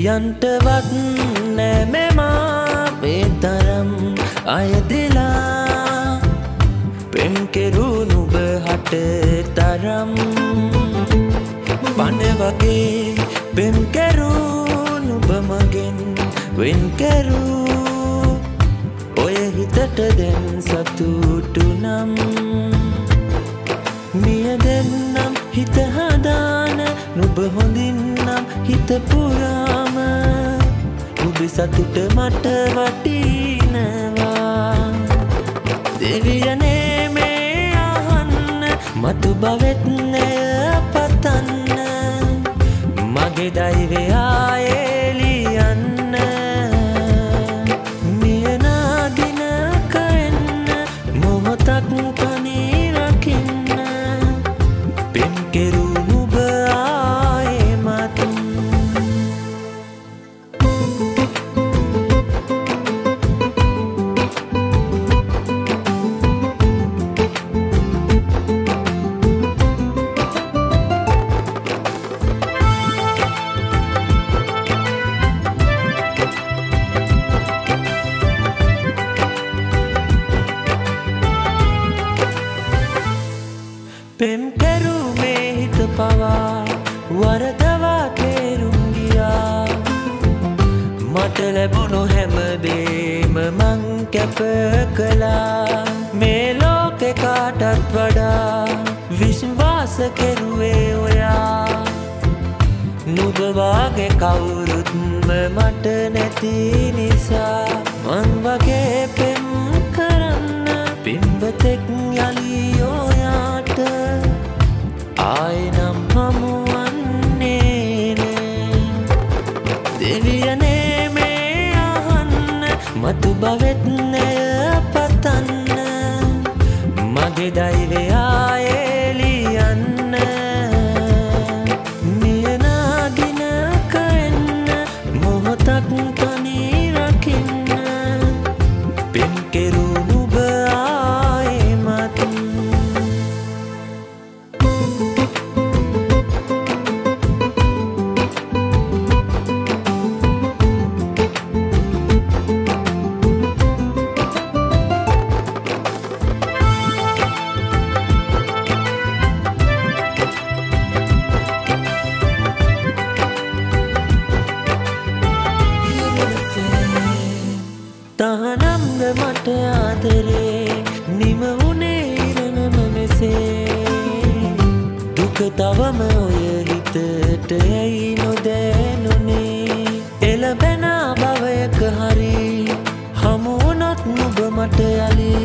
කියන්ටවත් නෑ මෙමා මේ තරම් අයදිලා පෙම් කෙරුණු නුඹ හට තරම් පන වගේ පෙම් කෙරුණු නුඹ මගෙන් වෙන් කෙරූ ඔය හිතට දැන් සතුටු නම් මිය දෙන්නම් හිත හදාන නුඹ හොඳින් නම් හිත පුරාම නුඹේ සතුට මට වටිනවා දෙවියනේ මේ අහන්න මතු භවෙත් නය පතන්න මගේ දෛවය ආයේ ලියන්න මිය නාදිනක එන්න මොහොතක් තනි රකින්න පෙම් කෙරුණු නුඹ ආයෙමත් පෙම් කෙරූ මේ හිත පවා වරදවා තේරුම් ගියා මට ලැබුණු හැමදේම මං කැප කළා මේ ලෝකෙ කාටත් වඩා විශ්වාස කෙරුවේ ඔයා නුඹ වාගේ කවුරුත්ම මට නැති නිසා මං වගේ පෙම් කරන්න පින්වතෙක් යලි ඔයාට ආයෙනම් හමුවන්නේ නෑ දෙවියනේ මේ අහන්න මතු භවෙත් නය පතන්න මගේ දෛවය ආයේ ලියන්න මිය නාදිනක එන්න මොහොතක් තනි රකින්න පෙම් කෙරුණු නුඹ ආයෙමත් තහනම්ද මට ආදරේ නිම වුණේ ඉරණම මෙසේ දුක තවම ඔය හිතට ඇයි නොදැනුනේ එළබෙන භවයක හරි හමු වුණොත් නුඹ මට යලි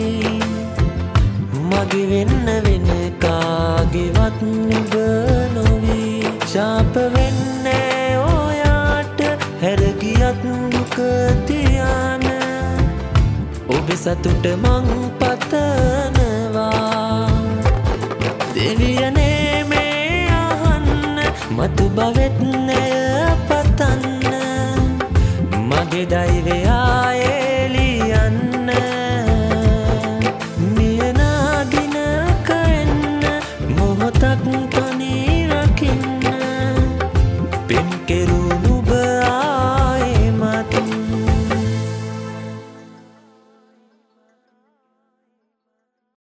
මගේ වෙන්න වෙන කාගේවත් නුඹ නොවී ශාප වෙන්නේ ඔයාට හැර ගියත් දුක තියාන ඔබ සතුට මං පතනවා දෙවියනේ මේ අහන්න මතු භවෙත් නය පතන්න මගේ දෛවය ආයේ ලියන්න මිය නාදිනක එන්න මොහොතක් තනි රකින්න පෙම් කෙරුණු